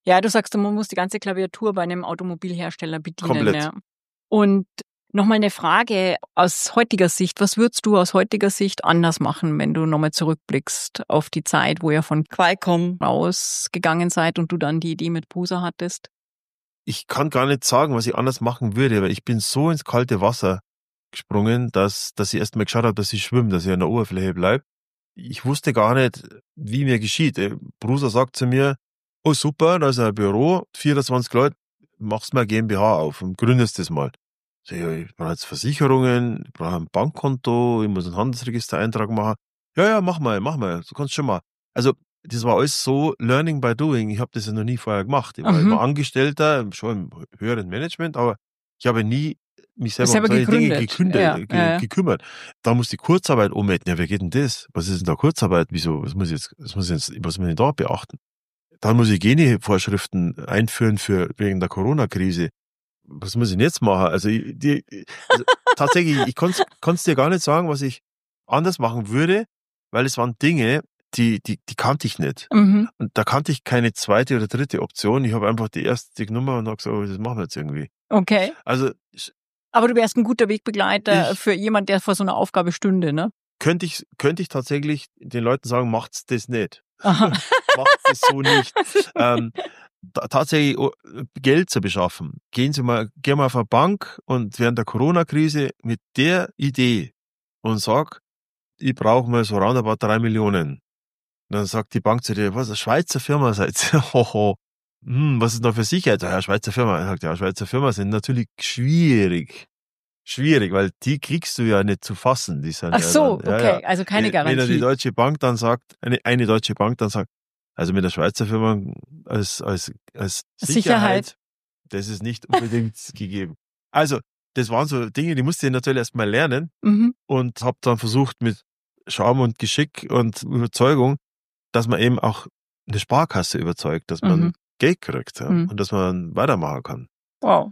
Speaker 1: Ja, du sagst, man muss die ganze Klaviatur bei einem Automobilhersteller bedienen.
Speaker 2: Komplett.
Speaker 1: Ja. Und nochmal eine Frage aus heutiger Sicht. Was würdest du aus heutiger Sicht anders machen, wenn du nochmal zurückblickst auf die Zeit, wo ihr von Qualcomm ausgegangen seid und du dann die Idee mit Prusa hattest?
Speaker 2: Ich kann gar nicht sagen, was ich anders machen würde, weil ich bin so ins kalte Wasser gesprungen, dass, dass ich erst mal geschaut habe, dass ich schwimme, dass ich an der Oberfläche bleibe. Ich wusste gar nicht, wie mir geschieht. Prusa sagt zu mir, oh super, da ist ein Büro, vierundzwanzig Leute, machst mal GmbH auf und gründest das mal. So, ja, ich brauche jetzt Versicherungen, ich brauche ein Bankkonto, ich muss einen Handelsregistereintrag machen. Ja, ja, mach mal, mach mal, du kannst schon mal. Also das war alles so Learning by Doing. Ich habe das ja noch nie vorher gemacht. Ich war
Speaker 1: Mhm.
Speaker 2: immer Angestellter, schon im höheren Management, aber ich habe nie mich selber,
Speaker 1: Selber
Speaker 2: um solche Dinge
Speaker 1: gegründet.
Speaker 2: gekündet,
Speaker 1: Ja,
Speaker 2: ge
Speaker 1: ja, ja.
Speaker 2: gekümmert. Da muss die Kurzarbeit ummelden. Ja, wer geht denn das? Was ist denn da Kurzarbeit? Wieso? Was muss ich jetzt, was muss ich jetzt, was muss ich da beachten? Dann muss ich Hygienevorschriften einführen für, wegen der Corona-Krise. Was muss ich denn jetzt machen? Also, ich, die, also tatsächlich, ich kann es dir gar nicht sagen, was ich anders machen würde, weil es waren Dinge, die, die, die kannte ich nicht.
Speaker 1: Mhm.
Speaker 2: Und da kannte ich keine zweite oder dritte Option. Ich habe einfach die erste genommen und habe gesagt, oh, das machen wir jetzt irgendwie.
Speaker 1: Okay.
Speaker 2: Also
Speaker 1: Aber du wärst ein guter Wegbegleiter
Speaker 2: Ich-
Speaker 1: für jemand, der vor so einer Aufgabe stünde, ne?
Speaker 2: könnte ich, könnte ich tatsächlich den Leuten sagen, macht's das nicht.
Speaker 1: Aha.
Speaker 2: Macht es so nicht. ähm, ta- tatsächlich oh, Geld zu beschaffen. Gehen Sie mal, gehen mal auf eine Bank und während der Corona-Krise mit der Idee und sag, ich brauche mal so roundabout drei Millionen. Und dann sagt die Bank zu dir, was, eine Schweizer Firma seid ihr? Hoho. Hm, was ist noch für Sicherheit? Ja, Schweizer Firma. Er sagt, ja, Schweizer Firma sind natürlich schwierig. Schwierig, weil die kriegst du ja nicht zu fassen. Die sind
Speaker 1: Ach
Speaker 2: ja
Speaker 1: so,
Speaker 2: dann, ja,
Speaker 1: okay,
Speaker 2: ja.
Speaker 1: also keine
Speaker 2: Wenn- Wenn er die
Speaker 1: Garantie.
Speaker 2: Deutsche Bank dann sagt, eine, eine deutsche Bank dann sagt, also mit der Schweizer Firma als, als, als Sicherheit,
Speaker 1: Sicherheit.
Speaker 2: das ist nicht unbedingt gegeben. Also, das waren so Dinge, die musste ich natürlich erst mal lernen
Speaker 1: Mhm.
Speaker 2: und habe dann versucht mit Charme und Geschick und Überzeugung, dass man eben auch eine Sparkasse überzeugt, dass man
Speaker 1: Mhm.
Speaker 2: Geld kriegt ja,
Speaker 1: Mhm.
Speaker 2: und dass man weitermachen kann.
Speaker 1: Wow.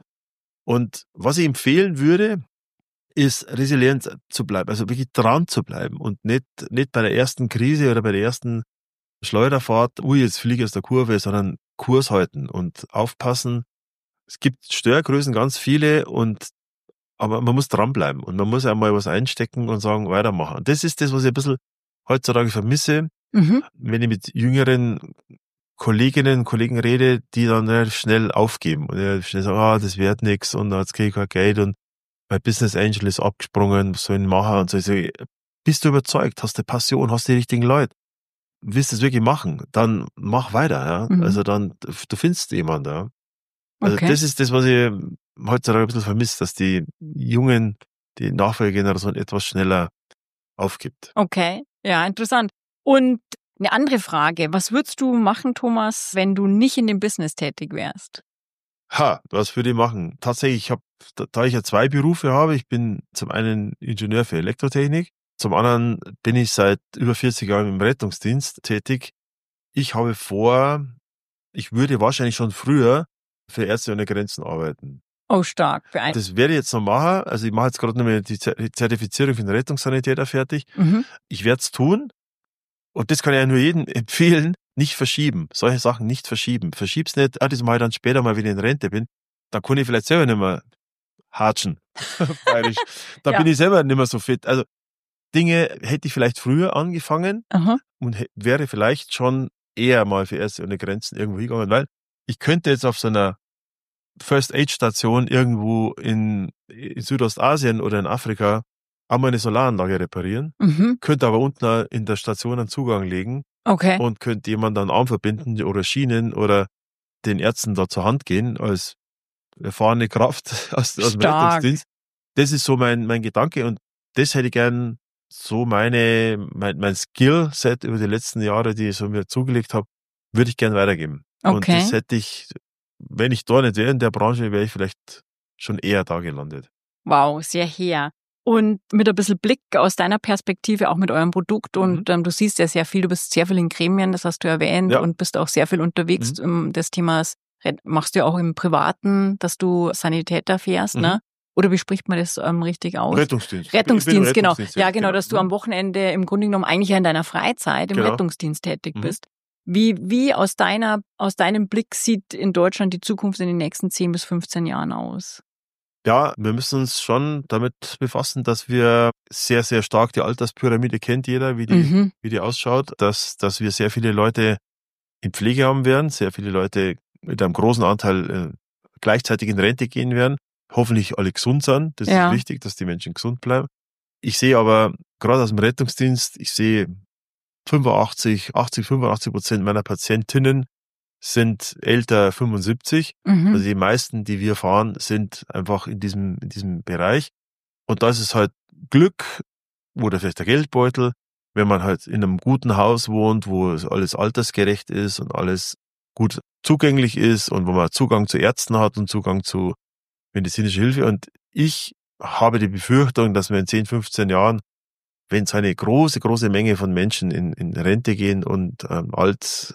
Speaker 2: Und was ich empfehlen würde, ist resilient zu bleiben, also wirklich dran zu bleiben und nicht, nicht bei der ersten Krise oder bei der ersten Schleuderfahrt, ui, jetzt fliege ich aus der Kurve, sondern Kurs halten und aufpassen. Es gibt Störgrößen, ganz viele, und aber man muss dranbleiben und man muss ja mal was einstecken und sagen, weitermachen. Und das ist das, was ich ein bisschen heutzutage vermisse,
Speaker 1: Mhm.
Speaker 2: wenn ich mit jüngeren Kolleginnen und Kollegen rede, die dann relativ schnell aufgeben und relativ schnell sagen, ah, das wird nix und jetzt kriege ich kein Geld und mein Business Angel ist abgesprungen, was soll ich machen? Und so, ich sage, bist du überzeugt, hast du Passion, hast die richtigen Leute, willst du es wirklich machen, dann mach weiter, ja.
Speaker 1: Mhm.
Speaker 2: Also dann, du findest jemanden, ja. Also
Speaker 1: Okay.
Speaker 2: das ist das, was ich heutzutage ein bisschen vermisse, dass die Jungen, die Nachfolgegeneration etwas schneller aufgibt.
Speaker 1: Okay, ja, interessant. Und eine andere Frage, was würdest du machen, Thomas, wenn du nicht in dem Business tätig wärst?
Speaker 2: Ha, was würde ich machen? Tatsächlich, ich habe, da, da ich ja zwei Berufe habe, ich bin zum einen Ingenieur für Elektrotechnik, zum anderen bin ich seit über vierzig Jahren im Rettungsdienst tätig. Ich habe vor, ich würde wahrscheinlich schon früher für Ärzte ohne Grenzen arbeiten.
Speaker 1: Oh, stark. Beein-
Speaker 2: Das werde ich jetzt noch machen. Also ich mache jetzt gerade noch mal die Zer- die Zertifizierung für den Rettungssanitäter fertig.
Speaker 1: Mhm.
Speaker 2: Ich werde es tun. Und das kann ich ja nur jedem empfehlen, nicht verschieben. Solche Sachen nicht verschieben. Verschieb's nicht, ah, das mache ich dann später mal, wenn ich in Rente bin. Dann kann ich vielleicht selber nicht mehr hatschen. Bayerisch. Da
Speaker 1: Ja.
Speaker 2: bin ich selber nicht mehr so fit. Also Dinge hätte ich vielleicht früher angefangen
Speaker 1: Aha.
Speaker 2: und hä- wäre vielleicht schon eher mal für Ärzte ohne Grenzen irgendwo hingegangen, weil ich könnte jetzt auf so einer First-Aid-Station irgendwo in, in Südostasien oder in Afrika einmal eine Solaranlage reparieren,
Speaker 1: Mhm.
Speaker 2: könnte aber unten in der Station einen Zugang legen
Speaker 1: Okay.
Speaker 2: und könnte jemand dann Arm verbinden oder Schienen oder den Ärzten da zur Hand gehen als erfahrene Kraft aus, aus dem
Speaker 1: Stark.
Speaker 2: Rettungsdienst. Das ist so mein, mein Gedanke und das hätte ich gern so meine, mein, mein Skillset über die letzten Jahre, die ich so mir zugelegt habe, würde ich gern weitergeben. Und
Speaker 1: Okay.
Speaker 2: das hätte ich, wenn ich da nicht wäre in der Branche, wäre ich vielleicht schon eher da gelandet.
Speaker 1: Wow, sehr her. Und mit ein bisschen Blick aus deiner Perspektive, auch mit eurem Produkt. Und ähm, du siehst ja sehr viel, du bist sehr viel in Gremien, das hast du erwähnt,
Speaker 2: Ja.
Speaker 1: und bist auch sehr viel unterwegs. Mhm. Das Thema machst du ja auch im Privaten, dass du Sanitäter fährst,
Speaker 2: Mhm.
Speaker 1: ne? Oder wie spricht man das ähm, richtig aus?
Speaker 2: Rettungsdienst.
Speaker 1: Rettungsdienst,
Speaker 2: Ich bin im
Speaker 1: genau.
Speaker 2: Rettungsdienst
Speaker 1: Ja,
Speaker 2: tätig,
Speaker 1: genau, dass du
Speaker 2: Mhm.
Speaker 1: am Wochenende im Grunde genommen eigentlich ja in deiner Freizeit im
Speaker 2: Genau.
Speaker 1: Rettungsdienst tätig
Speaker 2: Mhm.
Speaker 1: bist. Wie, wie aus deiner, aus deinem Blick sieht in Deutschland die Zukunft in den nächsten zehn bis fünfzehn Jahren aus?
Speaker 2: Ja, wir müssen uns schon damit befassen, dass wir sehr, sehr stark die Alterspyramide kennt jeder, wie die,
Speaker 1: Mhm.
Speaker 2: wie die ausschaut, dass, dass wir sehr viele Leute in Pflege haben werden, sehr viele Leute mit einem großen Anteil äh, gleichzeitig in Rente gehen werden. Hoffentlich alle gesund sind. Das
Speaker 1: Ja.
Speaker 2: ist wichtig, dass die Menschen gesund bleiben. Ich sehe aber gerade aus dem Rettungsdienst, ich sehe fünfundachtzig, achtzig, fünfundachtzig Prozent meiner Patientinnen sind älter fünfundsiebzig.
Speaker 1: Mhm.
Speaker 2: Also die meisten, die wir fahren, sind einfach in diesem, in diesem Bereich. Und da ist es halt Glück oder vielleicht der Geldbeutel, wenn man halt in einem guten Haus wohnt, wo alles altersgerecht ist und alles gut zugänglich ist und wo man Zugang zu Ärzten hat und Zugang zu medizinischer Hilfe. Und ich habe die Befürchtung, dass wir in zehn, fünfzehn Jahren, wenn so eine große, große Menge von Menschen in, in Rente gehen und ähm, alt,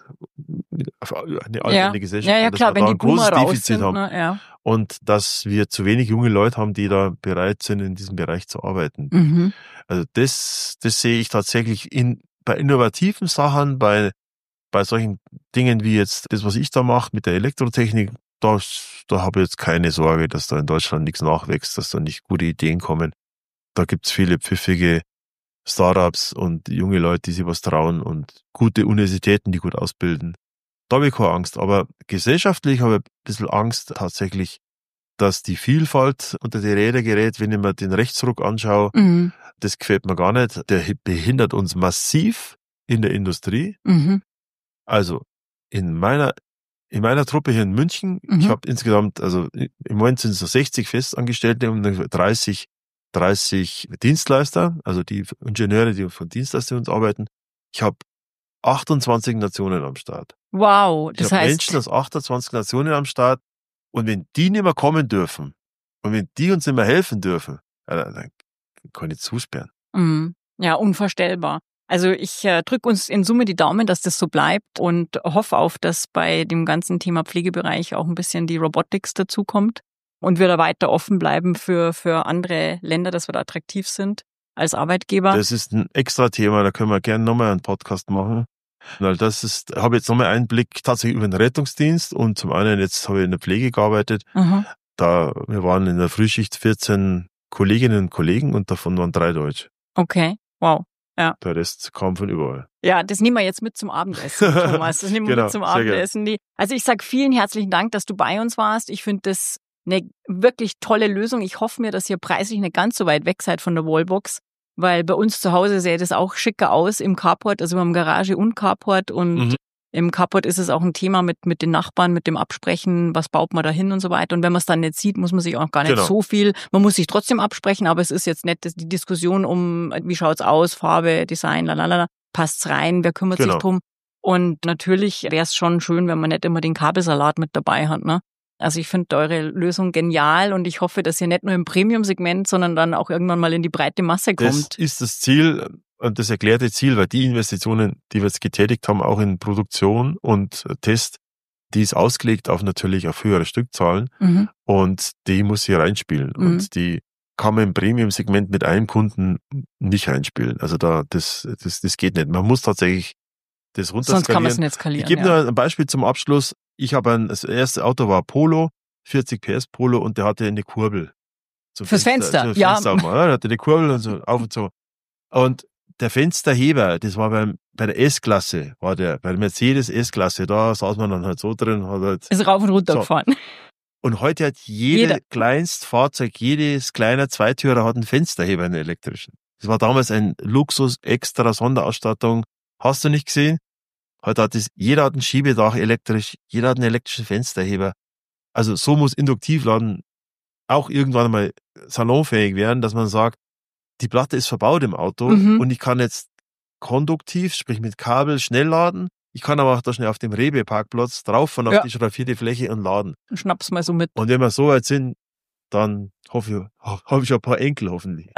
Speaker 2: eine alternde
Speaker 1: Ja.
Speaker 2: Gesellschaft,
Speaker 1: Ja, ja,
Speaker 2: dass
Speaker 1: klar,
Speaker 2: wir
Speaker 1: wenn
Speaker 2: da
Speaker 1: die
Speaker 2: ein großes
Speaker 1: Boomer raus
Speaker 2: Defizit
Speaker 1: sind,
Speaker 2: haben.
Speaker 1: ne? Ja.
Speaker 2: Und dass wir zu wenig junge Leute haben, die da bereit sind, in diesem Bereich zu arbeiten.
Speaker 1: Mhm.
Speaker 2: Also das, das sehe ich tatsächlich in, bei innovativen Sachen, bei, bei solchen Dingen wie jetzt das, was ich da mache mit der Elektrotechnik, da, da habe ich jetzt keine Sorge, dass da in Deutschland nichts nachwächst, dass da nicht gute Ideen kommen. Da gibt's viele pfiffige Startups und junge Leute, die sich was trauen und gute Universitäten, die gut ausbilden. Da habe ich keine Angst. Aber gesellschaftlich habe ich ein bisschen Angst tatsächlich, dass die Vielfalt unter die Räder gerät, wenn ich mir den Rechtsruck anschaue.
Speaker 1: Mhm.
Speaker 2: Das gefällt mir gar nicht. Der behindert uns massiv in der Industrie.
Speaker 1: Mhm.
Speaker 2: Also in meiner in meiner Truppe hier in München,
Speaker 1: Mhm.
Speaker 2: ich habe insgesamt, also im Moment sind es so sechzig Festangestellte und dreißig, dreißig Dienstleister, also die Ingenieure, die von Dienstleistern uns arbeiten. Ich habe achtundzwanzig Nationen am Start.
Speaker 1: Wow,
Speaker 2: Ich
Speaker 1: das
Speaker 2: habe
Speaker 1: heißt,
Speaker 2: Menschen aus achtundzwanzig Nationen am Start und wenn die nicht mehr kommen dürfen und wenn die uns nicht mehr helfen dürfen, ja, dann, dann kann ich zusperren.
Speaker 1: mhm. Ja, unvorstellbar. Also ich äh, drücke uns in Summe die Daumen, dass das so bleibt und hoffe auf, dass bei dem ganzen Thema Pflegebereich auch ein bisschen die Robotics dazukommt und wir da weiter offen bleiben für, für andere Länder, dass wir da attraktiv sind als Arbeitgeber.
Speaker 2: Das ist ein extra Thema, da können wir gerne nochmal einen Podcast machen. Weil das ist, habe jetzt nochmal einen Blick tatsächlich über den Rettungsdienst und zum einen jetzt habe ich in der Pflege gearbeitet.
Speaker 1: Mhm.
Speaker 2: Da, wir waren in der Frühschicht vierzehn Kolleginnen und Kollegen und davon waren drei Deutsch.
Speaker 1: Okay, wow. Ja.
Speaker 2: Der Rest kam von überall.
Speaker 1: Ja, das nehmen wir jetzt mit zum Abendessen, Thomas. Das nehmen wir
Speaker 2: Genau,
Speaker 1: mit zum
Speaker 2: sehr gerne.
Speaker 1: Abendessen. Die- Also ich sage vielen herzlichen Dank, dass du bei uns warst. Ich finde das eine wirklich tolle Lösung. Ich hoffe mir, dass ihr preislich nicht ganz so weit weg seid von der Wallbox, weil bei uns zu Hause sähe das auch schicker aus im Carport. Also wir haben Garage und Carport und
Speaker 2: Mhm.
Speaker 1: im Carport ist es auch ein Thema mit mit den Nachbarn, mit dem Absprechen, was baut man da hin und so weiter. Und wenn man es dann nicht sieht, muss man sich auch gar nicht
Speaker 2: Genau.
Speaker 1: so viel, man muss sich trotzdem absprechen, aber es ist jetzt nicht das- die Diskussion um, wie schaut's aus, Farbe, Design, lalala, passt's rein, wer kümmert
Speaker 2: Genau.
Speaker 1: sich drum. Und natürlich wäre es schon schön, wenn man nicht immer den Kabelsalat mit dabei hat, ne? Also ich finde eure Lösung genial und ich hoffe, dass ihr nicht nur im Premium-Segment, sondern dann auch irgendwann mal in die breite Masse
Speaker 2: Das
Speaker 1: kommt.
Speaker 2: ist das Ziel und das erklärte Ziel, weil die Investitionen, die wir jetzt getätigt haben, auch in Produktion und Test, die ist ausgelegt auf natürlich auf höhere Stückzahlen
Speaker 1: Mhm.
Speaker 2: und die muss hier reinspielen.
Speaker 1: Mhm.
Speaker 2: Und die kann man im Premium-Segment mit einem Kunden nicht reinspielen. Also da, das, das, das geht nicht. Man muss tatsächlich das runterskalieren.
Speaker 1: Sonst kann man es nicht skalieren.
Speaker 2: Ich gebe
Speaker 1: ja.
Speaker 2: nur ein Beispiel zum Abschluss. Ich habe ein, das erste Auto war Polo, vierzig P S Polo und der hatte eine Kurbel. Zum
Speaker 1: Fürs Fenster,
Speaker 2: zum
Speaker 1: ja.
Speaker 2: Fenster aufmachen. Der hatte eine Kurbel und so auf und so. Und der Fensterheber, das war beim, bei der S-Klasse, war der, bei der Mercedes S-Klasse, da saß man dann halt so drin, hat halt,
Speaker 1: Ist rauf und runter
Speaker 2: So.
Speaker 1: gefahren.
Speaker 2: und heute hat jede
Speaker 1: Jeder.
Speaker 2: Kleinstfahrzeug, jedes kleiner Zweitürer hat einen Fensterheber, einen elektrischen. Das war damals ein Luxus, extra Sonderausstattung. Hast du nicht gesehen? Heute hat es, jeder hat ein Schiebedach elektrisch, jeder hat einen elektrischen Fensterheber. Also so muss Induktivladen auch irgendwann mal salonfähig werden, dass man sagt, die Platte ist verbaut im Auto
Speaker 1: Mhm.
Speaker 2: und ich kann jetzt konduktiv, sprich mit Kabel, schnell laden. Ich kann aber auch da schnell auf dem Rewe-Parkplatz drauffahren auf
Speaker 1: Ja.
Speaker 2: die schraffierte Fläche und laden.
Speaker 1: Schnapp's mal so mit.
Speaker 2: Und wenn wir so weit sind, dann hoffe ich, habe ich ein paar Enkel hoffentlich.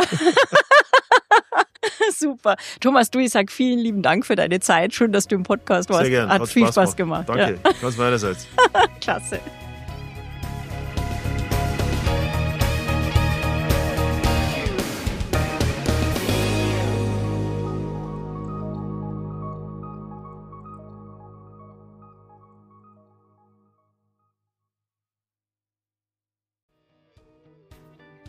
Speaker 1: Super. Thomas, du, ich sag vielen lieben Dank für deine Zeit. Schön, dass du im Podcast warst.
Speaker 2: Sehr gerne.
Speaker 1: Hat, viel Spaß gemacht.
Speaker 2: Danke, ganz meinerseits.
Speaker 1: Ja, klasse.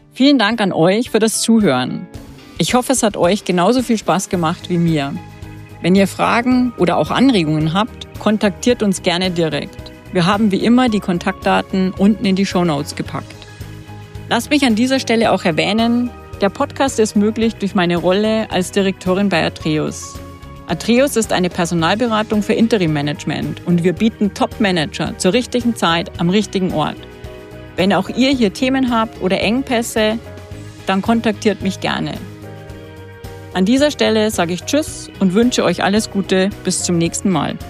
Speaker 1: Vielen Dank an euch für das Zuhören. Ich hoffe, es hat euch genauso viel Spaß gemacht wie mir. Wenn ihr Fragen oder auch Anregungen habt, kontaktiert uns gerne direkt. Wir haben wie immer die Kontaktdaten unten in die Shownotes gepackt. Lasst mich an dieser Stelle auch erwähnen, der Podcast ist möglich durch meine Rolle als Direktorin bei Atreus. Atreus ist eine Personalberatung für Interim-Management und wir bieten Top-Manager zur richtigen Zeit am richtigen Ort. Wenn auch ihr hier Themen habt oder Engpässe, dann kontaktiert mich gerne. An dieser Stelle sage ich Tschüss und wünsche euch alles Gute. Bis zum nächsten Mal.